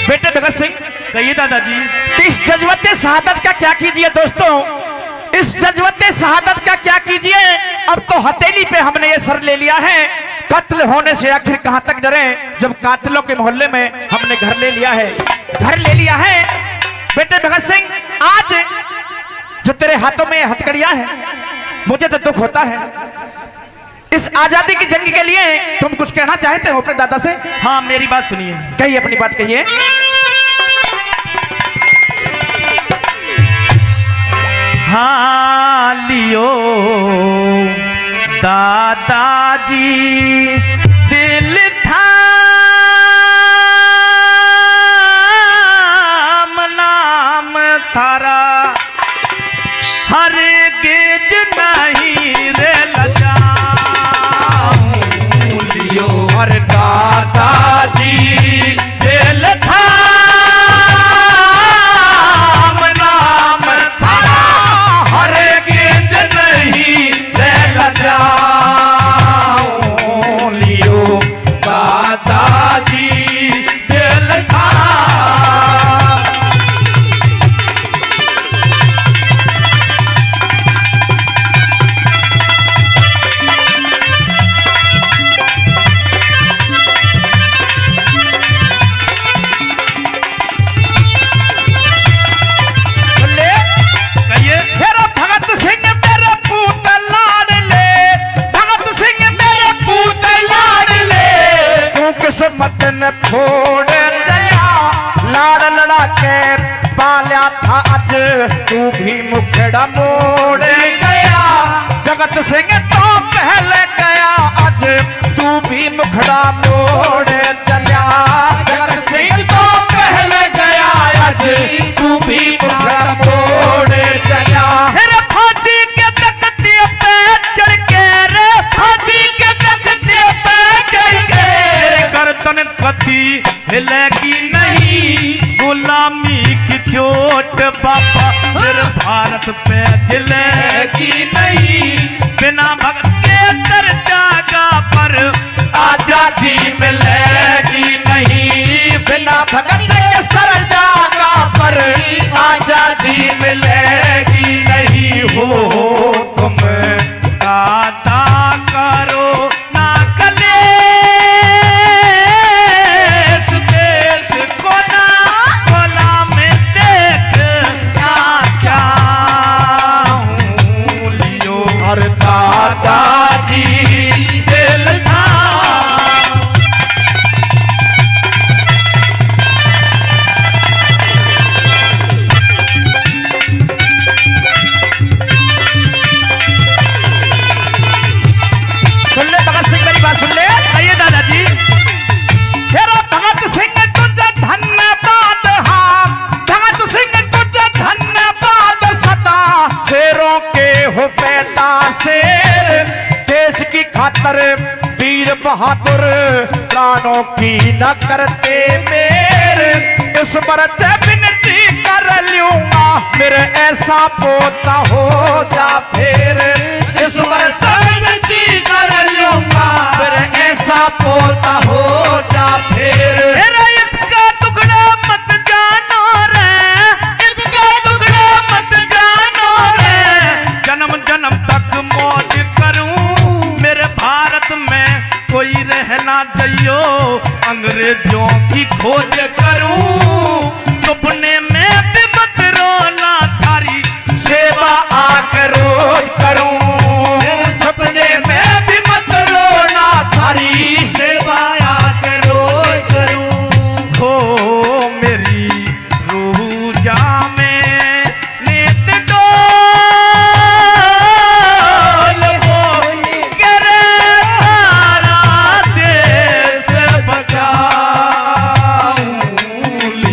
बेटे भगत सिंह, कहिए दादाजी। इस जज्बत शहादत का क्या कीजिए दोस्तों, इस जज्बत शहादत का क्या कीजिए। अब तो हथेली पे हमने ये सर ले लिया है, कत्ल होने से आखिर कहां तक डरे, जब कातिलों के मोहल्ले में हमने घर ले लिया है, घर ले लिया है। बेटे भगत सिंह, आज जो तेरे हाथों में हथकड़ियां है, मुझे तो दुख होता है। इस आजादी की जंग के लिए तुम कुछ कहना चाहते हो अपने दादा से? हाँ, मेरी बात सुनिए। कहिए, अपनी बात कहिए। हाँ लियो दादाजी दिल थाम नाम थारा, हर गिज नहीं रे लजाऊं लियो और दादाजी दिल थाम नाम थारा, हर गिज नहीं रे लजाऊं लियो दादाजी दिल थाम। मतन फोड़ दया, लाड़ लड़ा के पाल्या था आज, तू भी मुखड़ा मोड़ गया। जगत सिंह तो पहले गया, आज तू भी मुखड़ा मोड़ चला। जगत सिंह तो पहले गया, आज तू भी मुखड़ा मोड़ चला। फांसी के तख्ते पे चढ़ के रे, फांसी के तख्ते पे चढ़ के गर्दन कती हिलेगी नहीं, गुलामी की चोट बाबा फिर भारत पे झिलेगी नहीं। बिना भगत के सर जागा पर आजादी मिलेगी नहीं, बिना भगत के सर जागा पर आजादी मिलेगी नहीं। हो तुम दादा करो ना कलेश, देश को ना गुलाम देख क्या चाहूं लियो और दादाजी दिल था। सुन ले भगत सिंह, मेरी बात सुन ले। आइए दादाजी। तेरा भगत सिंह तुझे धन्यवाद, हाँ भगत सिंह तुझे धन्यवाद सदा। शेरों के हो बेटा शेर, देश की खातर वीर बहादुर, प्राणों की न करते मेरे। इस बरत विनती कर लूंगा, मेरे ऐसा पोता हो जा फिर। इस बरत विनती कर लूंगा, मेरे ऐसा पोता हो जा फिर। मेरा इसका टुकड़ा मत जानो रे, इसका टुकड़ा मत जानो रे, जन्म जन्म तक मौज करूं, मेरे भारत में कोई रहना चाहिए, अंग्रेजों की खोज करूं। सपने में भी मत रोना, थारी सेवा आकर रोज करूं, सपने में भी मत रोना, थारी सेवा आकर रोज करूं। हो मेरी रूह जा में नित डोल हो, करे सारा देश बचाऊं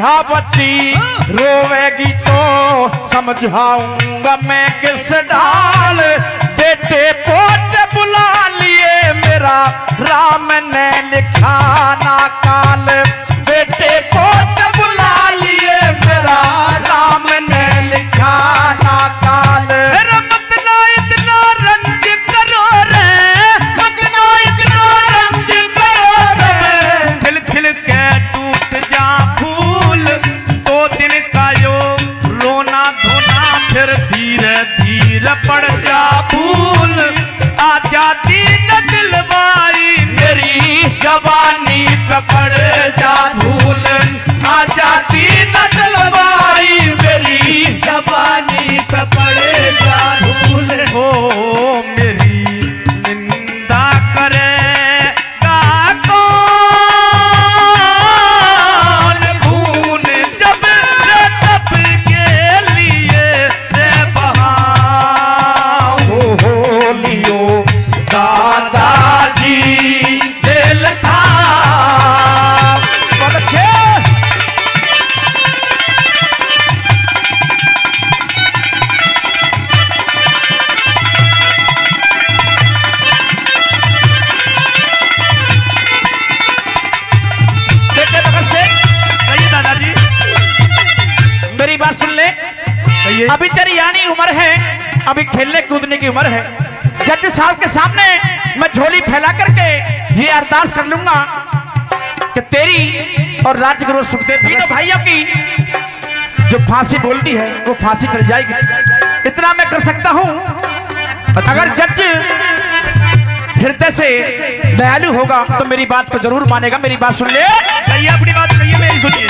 समझा बच्ची, रोवेगी तो समझाऊंगा मैं किस ढाल। बेटे पोते बुला लिए मेरा राम ने लिखा ना काल। बेटे पोते बुला लिए मेरा राम ने लिखा ना काल। मत ना इतना रंज करो रे, मत ना इतना रंज करो रे। खिल खिल के टूट जा फूल, 2 दिन का यो रोना धोना, फिर धीरे धीरे पड़ जा फूल। आ जाती न दिलवाई मेरी जवानी पे पड़ जा धूल। आ जाती न दिलवाई मेरी जवानी पे पड़ जा धूल। हो मेरी निंदा करेगा कौन, खून जब तप के लिए रे बहाऊं। हो लियो दादाजी दिल था। बहुत अच्छे। बेटे भगत सिंह, कहिए दादाजी, मेरी बात सुन ले। कहिए। अभी तेरी यानी उम्र है, अभी खेलने कूदने की उम्र है। जज साहब के सामने मैं झोली फैला करके ये अरदास कर लूंगा कि तेरी और राजगुरु सुखदेव तीनों भाइयों की जो फांसी बोलती है वो फांसी चल जाएगी। इतना मैं कर सकता हूं। अगर जज हृदय से दयालु होगा तो मेरी बात को जरूर मानेगा। मेरी बात सुन ले। कहिए अपनी बात, कहिए मेरी सुनिए।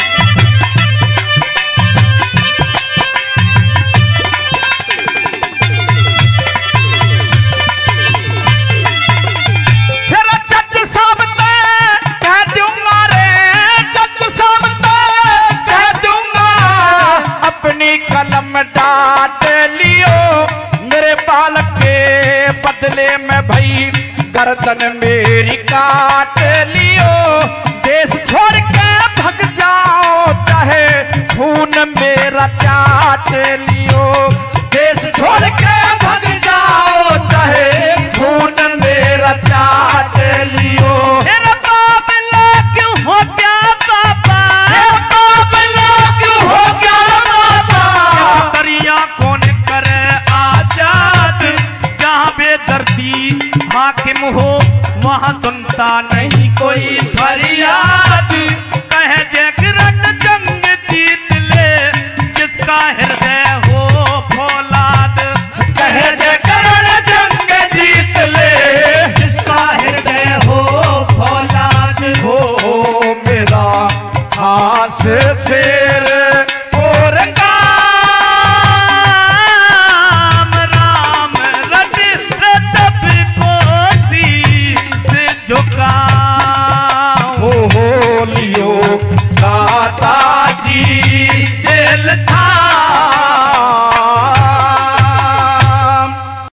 कलम डांट लियो मेरे बालक के बदले में भई, गर्दन मेरी काट लियो। देश छोड़ के भग जाओ चाहे खून मेरा चाट लियो। देश छोड़ के भग जाओ चाहे खून मेरा चाट लियो। मेरा बाबला क्यों हो गया बाबा, मेरा बाबला क्यों हो गया बाबा। दरिया कौन करे आजाद, जहाँ बेदर्दी हाकिम हो वहाँ सुनता नहीं कोई